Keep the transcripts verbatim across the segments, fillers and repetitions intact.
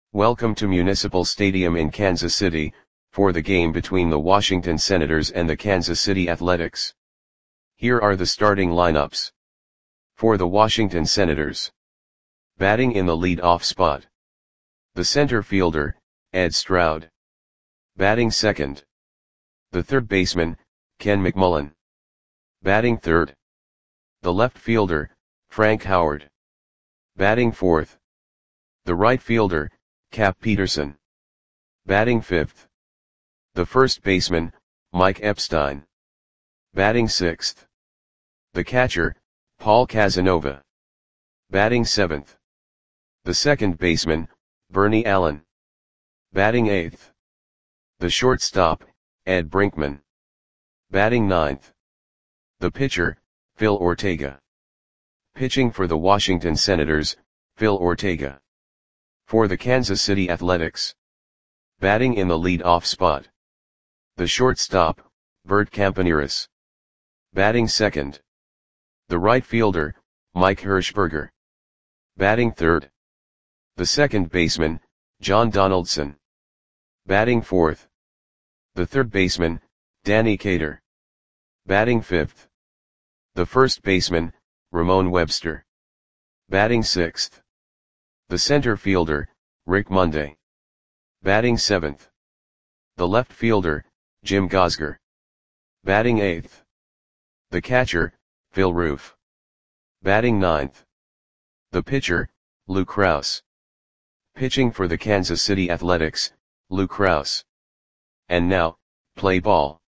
Welcome to Municipal Stadium in Kansas City, for the game between the Washington Senators and the Kansas City Athletics. Here are the starting lineups. For the Washington Senators. Batting in the lead-off spot. The center fielder, Ed Stroud. Batting second. The third baseman, Ken McMullen. Batting third. The left fielder, Frank Howard. Batting fourth. The right fielder, Cap Peterson. Batting fifth. The first baseman, Mike Epstein. Batting sixth. The catcher, Paul Casanova. Batting seventh. The second baseman, Bernie Allen. Batting eighth. The shortstop, Ed Brinkman. Batting ninth. The pitcher, Phil Ortega. Pitching for the Washington Senators, Phil Ortega. For the Kansas City Athletics. Batting in the lead-off spot. The shortstop, Bert Campaneris. Batting second. The right fielder, Mike Hirschberger. Batting third. The second baseman, John Donaldson. Batting fourth. The third baseman, Danny Cater. Batting fifth. The first baseman, Ramon Webster. Batting sixth. The center fielder, Rick Monday. Batting seventh. The left fielder, Jim Gosger. Batting eighth. The catcher, Phil Roof. Batting ninth. The pitcher, Lou Krause. Pitching for the Kansas City Athletics, Lou Krause. And now, play ball.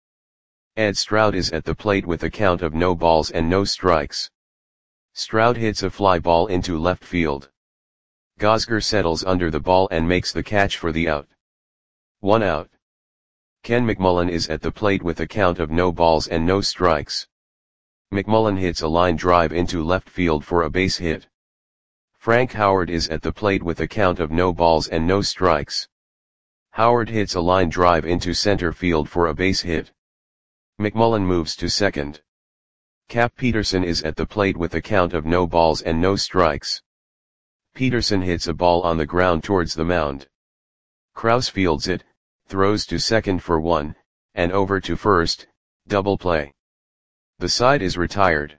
Ed Stroud is at the plate with a count of no balls and no strikes. Stroud hits a fly ball into left field. Gosger settles under the ball and makes the catch for the out. One out. Ken McMullen is at the plate with a count of no balls and no strikes. McMullen hits a line drive into left field for a base hit. Frank Howard is at the plate with a count of no balls and no strikes. Howard hits a line drive into center field for a base hit. McMullen moves to second. Cap Peterson is at the plate with a count of no balls and no strikes. Peterson hits a ball on the ground towards the mound. Krause fields it, throws to second for one, and over to first, double play. The side is retired.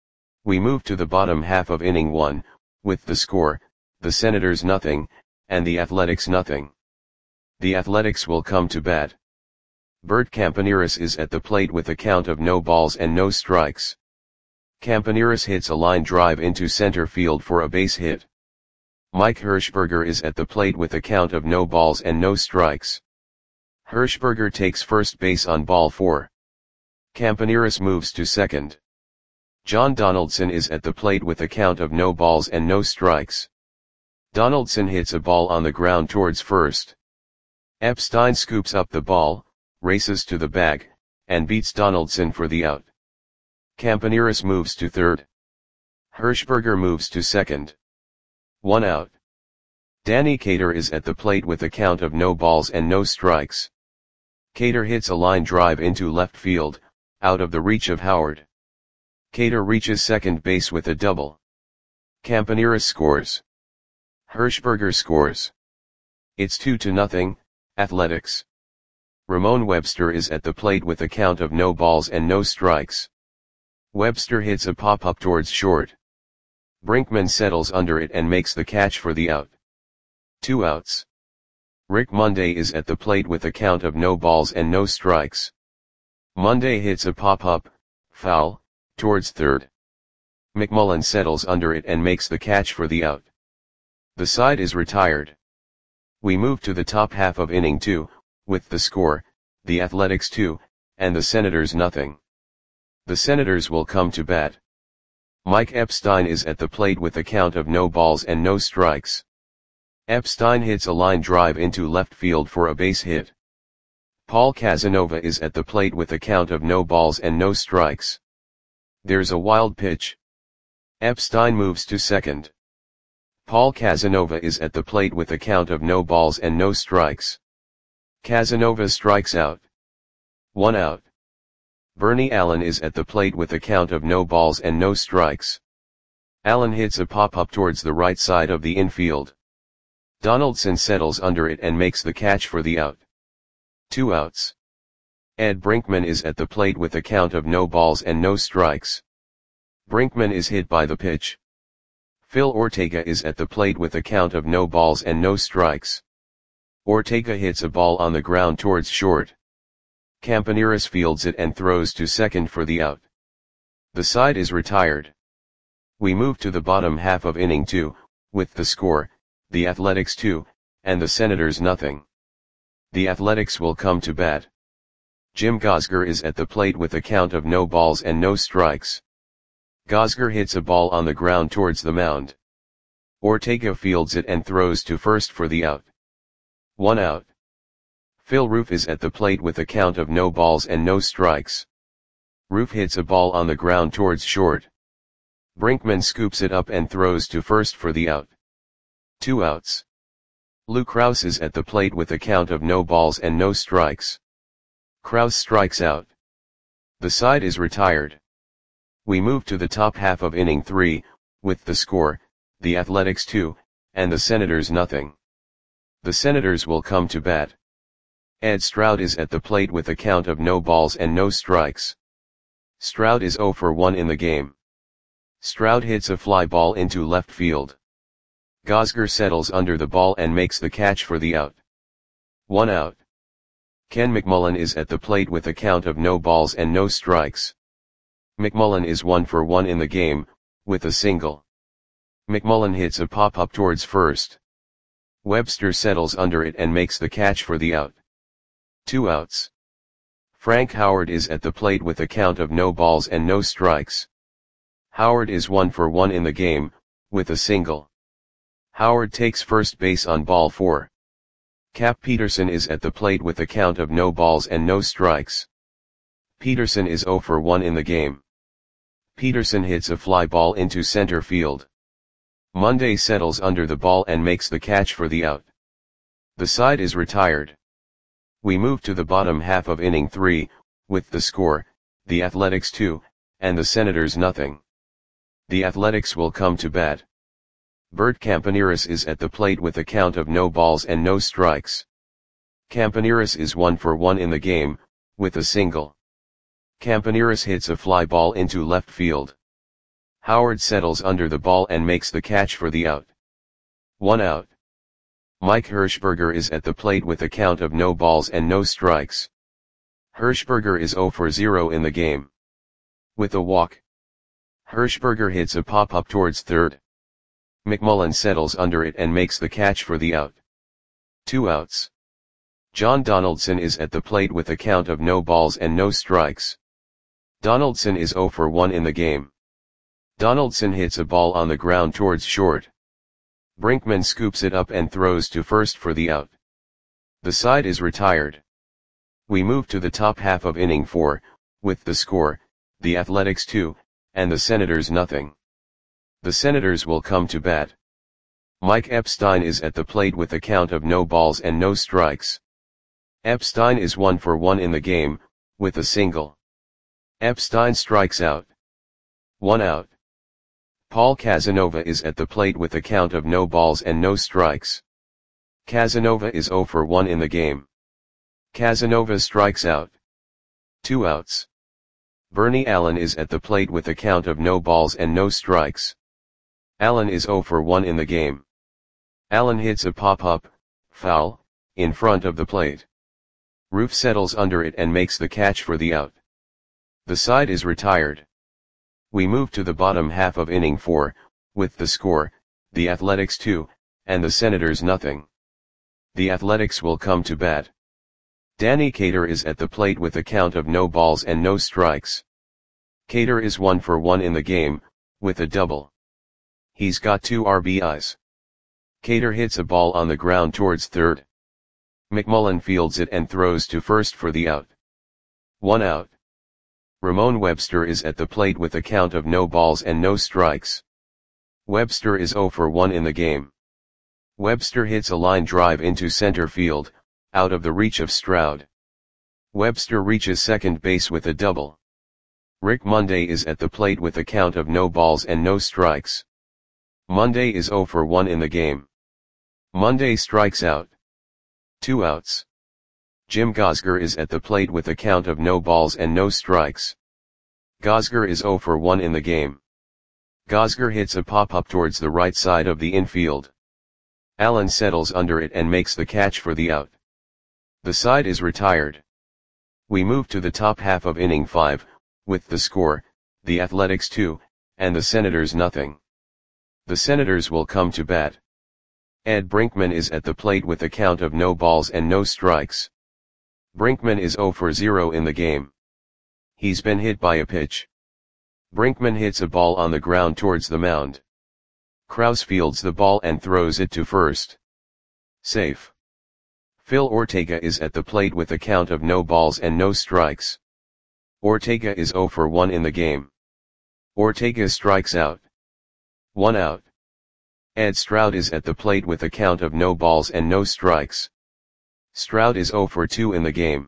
We move to the bottom half of inning one, with the score, the Senators nothing, and the Athletics nothing. The Athletics will come to bat. Bert Campaneris is at the plate with a count of no balls and no strikes. Campaneris hits a line drive into center field for a base hit. Mike Hirschberger is at the plate with a count of no balls and no strikes. Hirschberger takes first base on ball four. Campaneris moves to second. John Donaldson is at the plate with a count of no balls and no strikes. Donaldson hits a ball on the ground towards first. Epstein scoops up the ball, races to the bag, and beats Donaldson for the out. Campaneris moves to third. Hirschberger moves to second. One out. Danny Cater is at the plate with a count of no balls and no strikes. Cater hits a line drive into left field, out of the reach of Howard. Cater reaches second base with a double. Campaneris scores. Hirschberger scores. It's two to nothing, Athletics. Ramon Webster is at the plate with a count of no balls and no strikes. Webster hits a pop-up towards short. Brinkman settles under it and makes the catch for the out. Two outs. Rick Monday is at the plate with a count of no balls and no strikes. Monday hits a pop-up, foul, towards third. McMullen settles under it and makes the catch for the out. The side is retired. We move to the top half of inning two, with the score, the Athletics two, and the Senators nothing. The Senators will come to bat. Mike Epstein is at the plate with a count of no balls and no strikes. Epstein hits a line drive into left field for a base hit. Paul Casanova is at the plate with a count of no balls and no strikes. There's a wild pitch. Epstein moves to second. Paul Casanova is at the plate with a count of no balls and no strikes. Casanova strikes out. One out. Bernie Allen is at the plate with a count of no balls and no strikes. Allen hits a pop-up towards the right side of the infield. Donaldson settles under it and makes the catch for the out. Two outs. Ed Brinkman is at the plate with a count of no balls and no strikes. Brinkman is hit by the pitch. Phil Ortega is at the plate with a count of no balls and no strikes. Ortega hits a ball on the ground towards short. Campaneris fields it and throws to second for the out. The side is retired. We move to the bottom half of inning two, with the score, the Athletics two, and the Senators nothing. The Athletics will come to bat. Jim Gosger is at the plate with a count of no balls and no strikes. Gosger hits a ball on the ground towards the mound. Ortega fields it and throws to first for the out. One out. Phil Roof is at the plate with a count of no balls and no strikes. Roof hits a ball on the ground towards short. Brinkman scoops it up and throws to first for the out. Two outs. Lou Krause is at the plate with a count of no balls and no strikes. Krause strikes out. The side is retired. We move to the top half of inning three, with the score, the Athletics two, and the Senators nothing. The Senators will come to bat. Ed Stroud is at the plate with a count of no balls and no strikes. Stroud is oh for one in the game. Stroud hits a fly ball into left field. Gosger settles under the ball and makes the catch for the out. One out. Ken McMullen is at the plate with a count of no balls and no strikes. McMullen is one for one in the game, with a single. McMullen hits a pop-up towards first. Webster settles under it and makes the catch for the out. Two outs. Frank Howard is at the plate with a count of no balls and no strikes. Howard is one for one in the game, with a single. Howard takes first base on ball four. Cap Peterson is at the plate with a count of no balls and no strikes. Peterson is oh for one in the game. Peterson hits a fly ball into center field. Monday settles under the ball and makes the catch for the out. The side is retired. We move to the bottom half of inning three, with the score, the Athletics two, and the Senators nothing. The Athletics will come to bat. Bert Campaneris is at the plate with a count of no balls and no strikes. Campaneris is one for one in the game, with a single. Campaneris hits a fly ball into left field. Howard settles under the ball and makes the catch for the out. One out. Mike Hirschberger is at the plate with a count of no balls and no strikes. Hirschberger is oh for zero in the game. With a walk. Hirschberger hits a pop-up towards third. McMullen settles under it and makes the catch for the out. Two outs. John Donaldson is at the plate with a count of no balls and no strikes. Donaldson is oh for one in the game. Donaldson hits a ball on the ground towards short. Brinkman scoops it up and throws to first for the out. The side is retired. We move to the top half of inning four, with the score, the Athletics two, and the Senators nothing. The Senators will come to bat. Mike Epstein is at the plate with a count of no balls and no strikes. Epstein is one for one in the game, with a single. Epstein strikes out. One out. Paul Casanova is at the plate with a count of no balls and no strikes. Casanova is oh for one in the game. Casanova strikes out. Two outs. Bernie Allen is at the plate with a count of no balls and no strikes. Allen is oh for one in the game. Allen hits a pop-up, foul, in front of the plate. Roof settles under it and makes the catch for the out. The side is retired. We move to the bottom half of inning four, with the score, the Athletics two, and the Senators nothing. The Athletics will come to bat. Danny Cater is at the plate with a count of no balls and no strikes. Cater is one for one in the game, with a double. He's got two R B Is. Cater hits a ball on the ground towards third. McMullen fields it and throws to first for the out. One out. Ramon Webster is at the plate with a count of no balls and no strikes. Webster is oh for one in the game. Webster hits a line drive into center field, out of the reach of Stroud. Webster reaches second base with a double. Rick Monday is at the plate with a count of no balls and no strikes. Monday is oh for one in the game. Monday strikes out. Two outs. Jim Gosger is at the plate with a count of no balls and no strikes. Gosger is oh for one in the game. Gosger hits a pop-up towards the right side of the infield. Allen settles under it and makes the catch for the out. The side is retired. We move to the top half of inning five, with the score, the Athletics two, and the Senators nothing. The Senators will come to bat. Ed Brinkman is at the plate with a count of no balls and no strikes. Brinkman is oh for zero in the game. He's been hit by a pitch. Brinkman hits a ball on the ground towards the mound. Krause fields the ball and throws it to first. Safe. Phil Ortega is at the plate with a count of no balls and no strikes. Ortega is oh for one in the game. Ortega strikes out. One out. Ed Stroud is at the plate with a count of no balls and no strikes. Stroud is oh for two in the game.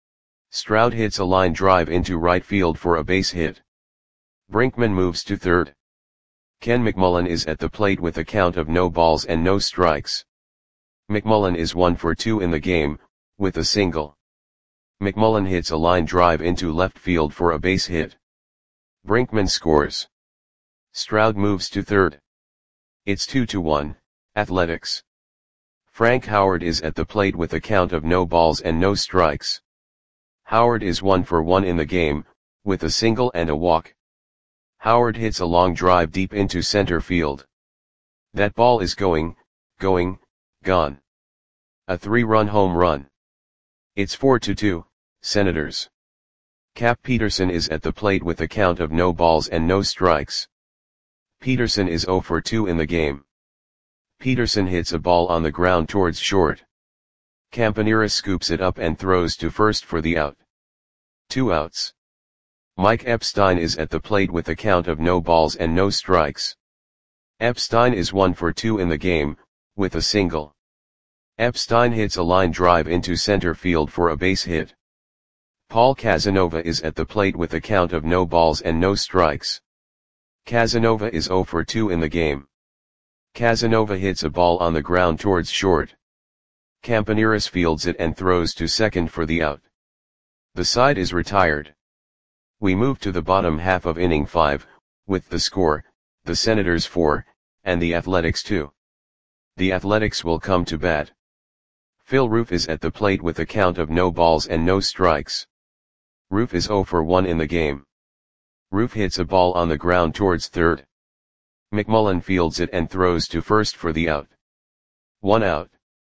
Stroud hits a line drive into right field for a base hit. Brinkman moves to third. Ken McMullen is at the plate with a count of no balls and no strikes. McMullen is one for two in the game, with a single. McMullen hits a line drive into left field for a base hit. Brinkman scores. Stroud moves to third. It's two to one, Athletics. Frank Howard is at the plate with a count of no balls and no strikes. Howard is one for one in the game, with a single and a walk. Howard hits a long drive deep into center field. That ball is going, going, gone. A three-run home run. It's four to two, Senators. Cap Peterson is at the plate with a count of no balls and no strikes. Peterson is oh for two in the game. Peterson hits a ball on the ground towards short. Campaneris scoops it up and throws to first for the out. Two outs. Mike Epstein is at the plate with a count of no balls and no strikes. Epstein is one for two in the game, with a single. Epstein hits a line drive into center field for a base hit. Paul Casanova is at the plate with a count of no balls and no strikes. Casanova is oh for two in the game. Casanova hits a ball on the ground towards short. Campaneris fields it and throws to second for the out. The side is retired. We move to the bottom half of inning five, with the score, the Senators four, and the Athletics two. The Athletics will come to bat. Phil Roof is at the plate with a count of no balls and no strikes. Roof is oh for one in the game. Roof hits a ball on the ground towards third. McMullen fields it and throws to first for the out. One out.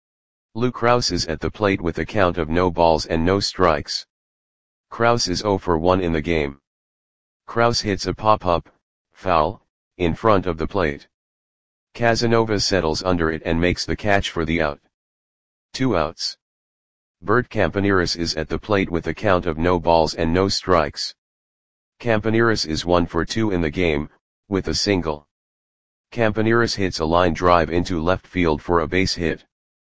Lou Krause is at the plate with a count of no balls and no strikes. Krause is oh for one in the game. Krause hits a pop-up, foul, in front of the plate. Casanova settles under it and makes the catch for the out. Two outs. Bert Campaneris is at the plate with a count of no balls and no strikes. Campaneris is one for two in the game, with a single. Campaneris hits a line drive into left field for a base hit.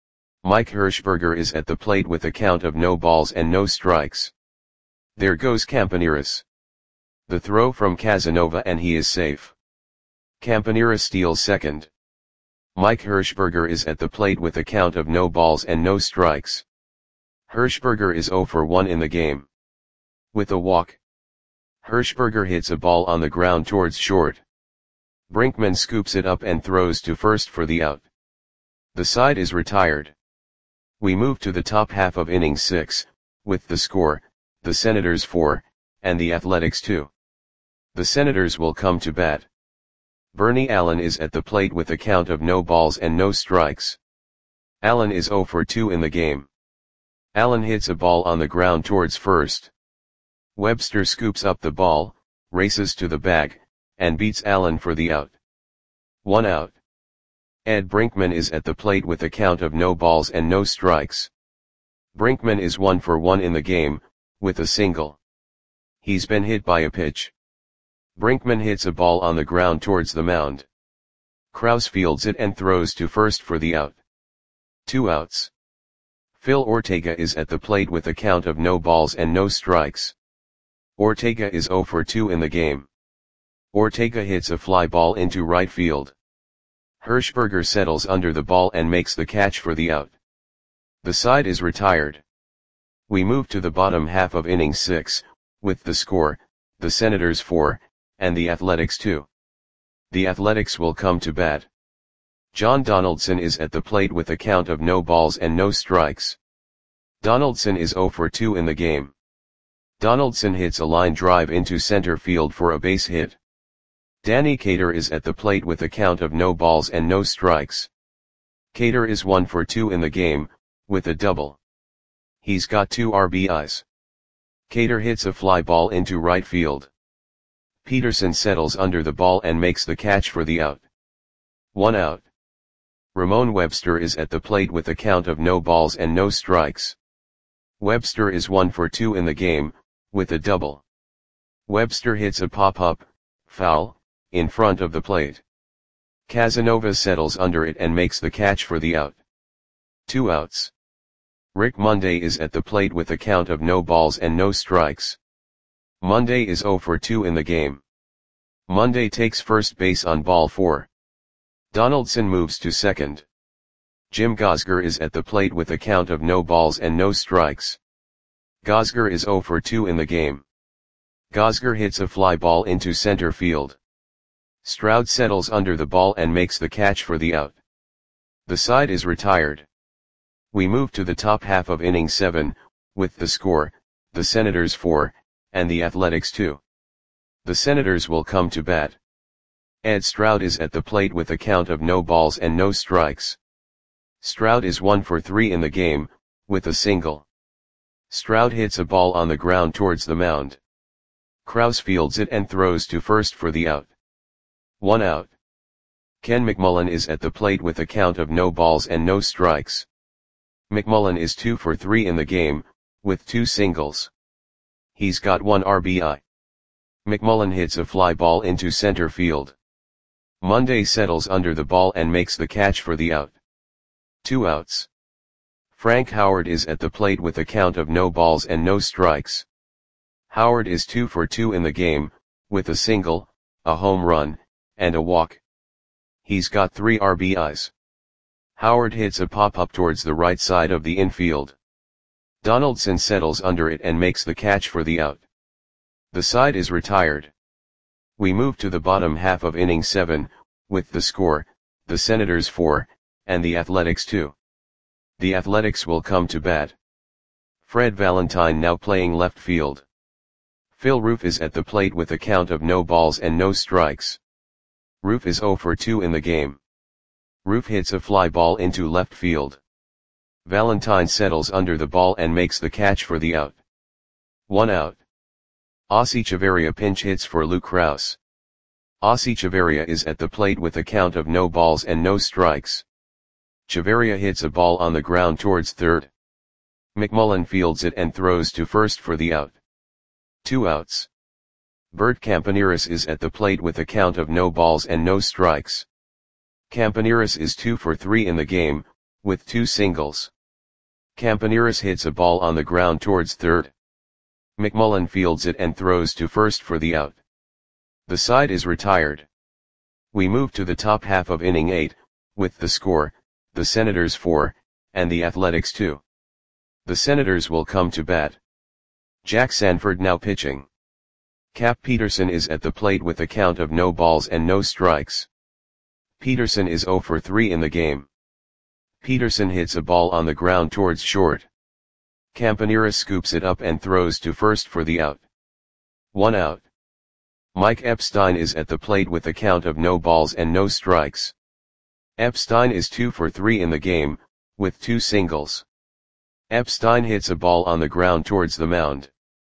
Mike Hirschberger is at the plate with a count of no balls and no strikes. There goes Campaneris. The throw from Casanova and he is safe. Campaneris steals second. Mike Hirschberger is at the plate with a count of no balls and no strikes. Hirschberger is oh for one in the game. With a walk. Hirschberger hits a ball on the ground towards short. Brinkman scoops it up and throws to first for the out. The side is retired. We move to the top half of inning six, with the score, the Senators four, and the Athletics two. The Senators will come to bat. Bernie Allen is at the plate with a count of no balls and no strikes. Allen is oh for two in the game. Allen hits a ball on the ground towards first. Webster scoops up the ball, races to the bag, and beats Allen for the out. One out. Ed Brinkman is at the plate with a count of no balls and no strikes. Brinkman is one for one in the game, with a single. He's been hit by a pitch. Brinkman hits a ball on the ground towards the mound. Krause fields it and throws to first for the out. Two outs. Phil Ortega is at the plate with a count of no balls and no strikes. Ortega is oh for two in the game. Ortega hits a fly ball into right field. Hirschberger settles under the ball and makes the catch for the out. The side is retired. We move to the bottom half of inning six, with the score, the Senators four, and the Athletics two. The Athletics will come to bat. John Donaldson is at the plate with a count of no balls and no strikes. Donaldson is oh for two in the game. Donaldson hits a line drive into center field for a base hit. Danny Cater is at the plate with a count of no balls and no strikes. Cater is one for two in the game, with a double. He's got two R B Is. Cater hits a fly ball into right field. Peterson settles under the ball and makes the catch for the out. One out. Ramon Webster is at the plate with a count of no balls and no strikes. Webster is one for two in the game, with a double. Webster hits a pop-up, foul, in front of the plate. Casanova settles under it and makes the catch for the out. Two outs. Rick Monday is at the plate with a count of no balls and no strikes. Monday is oh for two in the game. Monday takes first base on ball four. Donaldson moves to second. Jim Gosger is at the plate with a count of no balls and no strikes. Gosger is oh for two in the game. Gosger hits a fly ball into center field. Stroud settles under the ball and makes the catch for the out. The side is retired. We move to the top half of inning seven, with the score, the Senators four, and the Athletics two. The Senators will come to bat. Ed Stroud is at the plate with a count of no balls and no strikes. Stroud is one for three in the game, with a single. Stroud hits a ball on the ground towards the mound. Krause fields it and throws to first for the out. One out. Ken McMullen is at the plate with a count of no balls and no strikes. McMullen is two for three in the game, with two singles. He's got one R B I. McMullen hits a fly ball into center field. Monday settles under the ball and makes the catch for the out. Two outs. Frank Howard is at the plate with a count of no balls and no strikes. Howard is two for two in the game, with a single, a home run, and a walk. He's got three R B Is. Howard hits a pop-up towards the right side of the infield. Donaldson settles under it and makes the catch for the out. The side is retired. We move to the bottom half of inning seven, with the score, the Senators four, and the Athletics two. The Athletics will come to bat. Fred Valentine now playing left field. Phil Roof is at the plate with a count of no balls and no strikes. Roof is oh for two in the game. Roof hits a fly ball into left field. Valentine settles under the ball and makes the catch for the out. One out. Ossie Chavarria pinch hits for Lou Krause. Ossie Chavarria is at the plate with a count of no balls and no strikes. Chavarria hits a ball on the ground towards third. McMullen fields it and throws to first for the out. Two outs. Bert Campaneris is at the plate with a count of no balls and no strikes. Campaneris is two for three in the game, with two singles. Campaneris hits a ball on the ground towards third. McMullen fields it and throws to first for the out. The side is retired. We move to the top half of inning eight, with the score, the Senators four, and the Athletics two. The Senators will come to bat. Jack Sanford now pitching. Cap Peterson is at the plate with a count of no balls and no strikes. Peterson is oh for three in the game. Peterson hits a ball on the ground towards short. Campaneris scoops it up and throws to first for the out. One out. Mike Epstein is at the plate with a count of no balls and no strikes. Epstein is two for three in the game, with two singles. Epstein hits a ball on the ground towards the mound.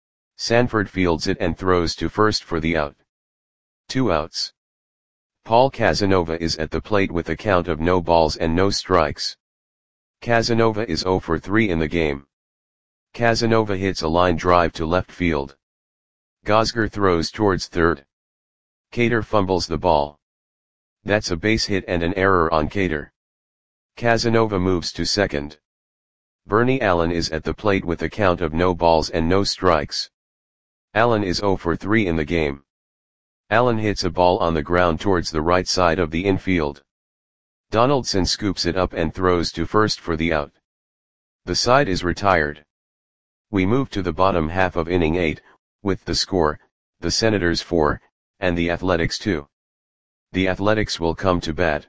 Sanford fields it and throws to first for the out. Two outs. Paul Casanova is at the plate with a count of no balls and no strikes. Casanova is oh for three in the game. Casanova hits a line drive to left field. Gosger throws towards third. Cater fumbles the ball. That's a base hit and an error on Cater. Casanova moves to second. Bernie Allen is at the plate with a count of no balls and no strikes. Allen is oh for three in the game. Allen hits a ball on the ground towards the right side of the infield. Donaldson scoops it up and throws to first for the out. The side is retired. We move to the bottom half of inning eight, with the score, the Senators four, and the Athletics two. The Athletics will come to bat.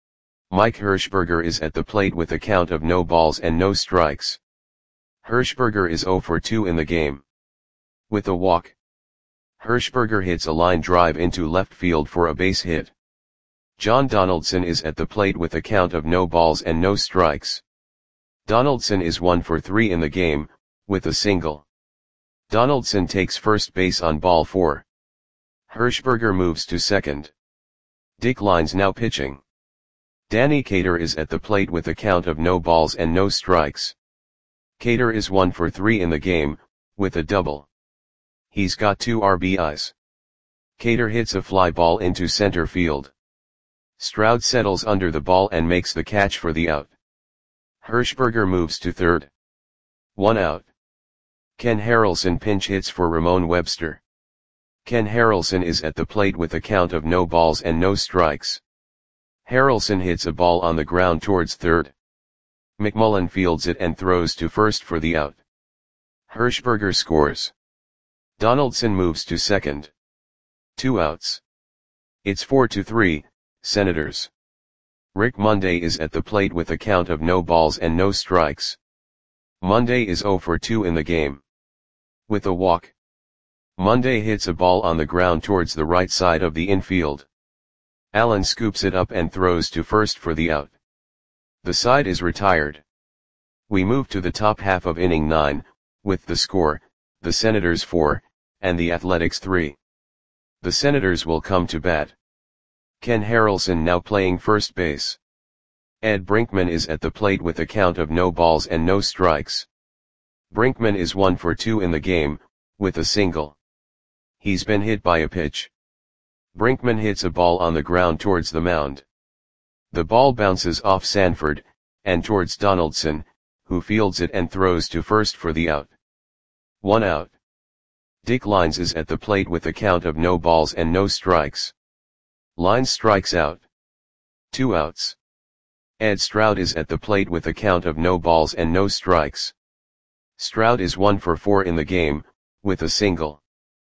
Mike Hirschberger is at the plate with a count of no balls and no strikes. Hirschberger is zero for two in the game. With a walk, Hirschberger hits a line drive into left field for a base hit. John Donaldson is at the plate with a count of no balls and no strikes. Donaldson is one for three in the game, with a single. Donaldson takes first base on ball four. Hirschberger moves to second. Dick Lines now pitching. Danny Cater is at the plate with a count of no balls and no strikes. Cater is one for three in the game, with a double. He's got two R B Is. Cater hits a fly ball into center field. Stroud settles under the ball and makes the catch for the out. Hirschberger moves to third. One out. Ken Harrelson pinch hits for Ramon Webster. Ken Harrelson is at the plate with a count of no balls and no strikes. Harrelson hits a ball on the ground towards third. McMullen fields it and throws to first for the out. Hirschberger scores. Donaldson moves to second. Two outs. It's four to three, Senators. Rick Monday is at the plate with a count of no balls and no strikes. Monday is zero for two in the game. With a walk, Monday hits a ball on the ground towards the right side of the infield. Allen scoops it up and throws to first for the out. The side is retired. We move to the top half of inning nine, with the score, the Senators four, and the Athletics three. The Senators will come to bat. Ken Harrelson now playing first base. Ed Brinkman is at the plate with a count of no balls and no strikes. Brinkman is one for two in the game, with a single. He's been hit by a pitch. Brinkman hits a ball on the ground towards the mound. The ball bounces off Sanford, and towards Donaldson, who fields it and throws to first for the out. One out. Dick Lines is at the plate with a count of no balls and no strikes. Lines strikes out. Two outs. Ed Stroud is at the plate with a count of no balls and no strikes. Stroud is one for four in the game, with a single.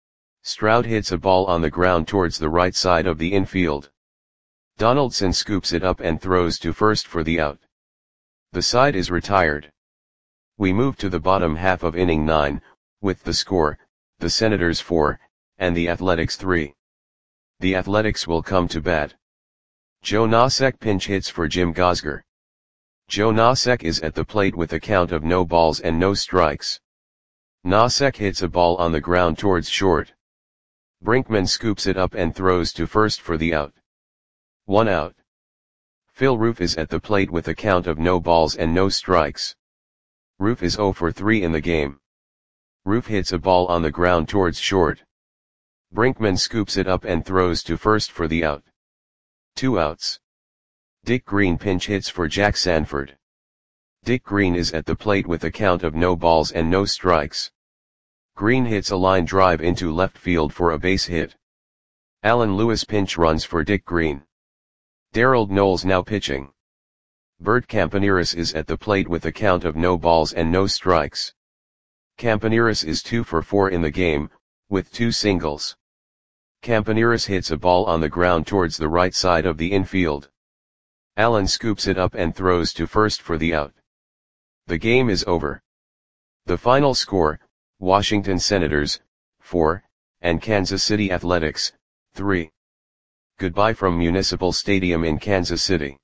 Stroud hits a ball on the ground towards the right side of the infield. Donaldson scoops it up and throws to first for the out. The side is retired. We move to the bottom half of inning nine, with the score, the Senators four, and the Athletics three. The Athletics will come to bat. Joe Nosek pinch hits for Jim Gosger. Joe Nosek is at the plate with a count of no balls and no strikes. Nosek hits a ball on the ground towards short. Brinkman scoops it up and throws to first for the out. One out. Phil Roof is at the plate with a count of no balls and no strikes. Roof is zero for three in the game. Roof hits a ball on the ground towards short. Brinkman scoops it up and throws to first for the out. Two outs. Dick Green pinch hits for Jack Sanford. Dick Green is at the plate with a count of no balls and no strikes. Green hits a line drive into left field for a base hit. Alan Lewis pinch runs for Dick Green. Darrell Knowles now pitching. Bert Campaneris is at the plate with a count of no balls and no strikes. Campaneris is two for four in the game, with two singles. Campaneris hits a ball on the ground towards the right side of the infield. Allen scoops it up and throws to first for the out. The game is over. The final score, Washington Senators, four, and Kansas City Athletics, three. Goodbye from Municipal Stadium in Kansas City.